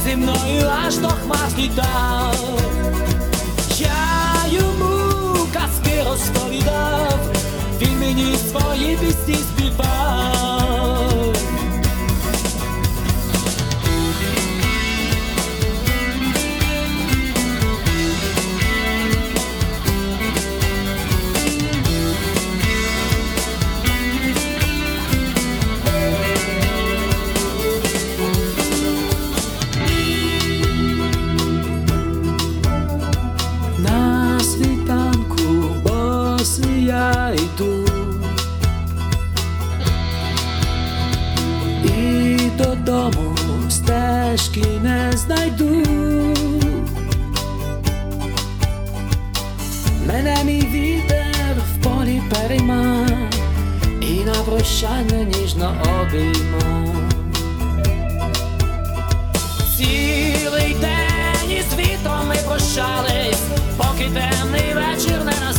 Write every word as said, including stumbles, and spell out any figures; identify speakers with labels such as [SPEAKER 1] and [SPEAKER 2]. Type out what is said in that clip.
[SPEAKER 1] зі мною аж до хмар злітав. Я йому казки розповідав, він мені свої пісні співав. На світанку босий я йду, і додому стежки не знайду. Мене мій вітер в полі перейма, і на прощання ніжно обійма. Цілий день із вітром ми прощались, поки темний вечір не настав.